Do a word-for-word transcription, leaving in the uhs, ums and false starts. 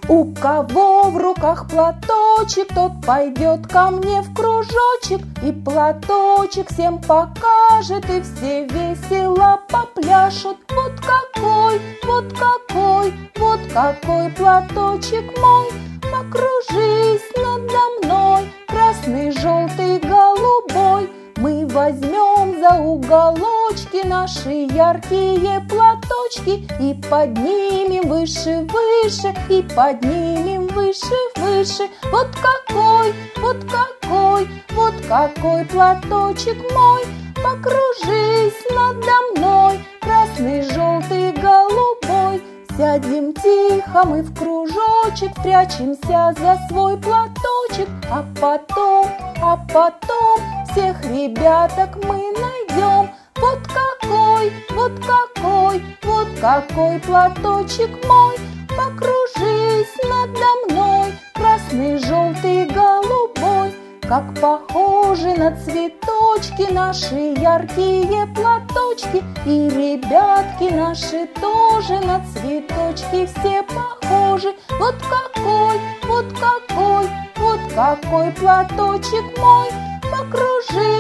У кого в руках платочек, тот пойдет ко мне в кружочек, и платочек всем покажет, и все весело попляшут. Вот какой, вот какой, вот какой платочек мой, покружись надо мной, красный, желтый, голубой. Мы возьмем за уголочки наши яркие платочки и поднимем выше, выше, и поднимем выше, выше. Вот какой, вот какой, вот какой платочек мой, покружись надо мной, красный, желтый, голубой. Сядем тихо мы в кружочек, прячемся за свой платочек, а потом, а потом всех ребяток мы найдем. Вот какой, вот какой, вот какой платочек мой, покружись надо мной, красный, желтый, голубой. Как похожи на цветочки наши яркие платочки, и ребятки наши тоже на цветочки все похожи. Вот какой, вот какой, вот какой платочек мой, покружись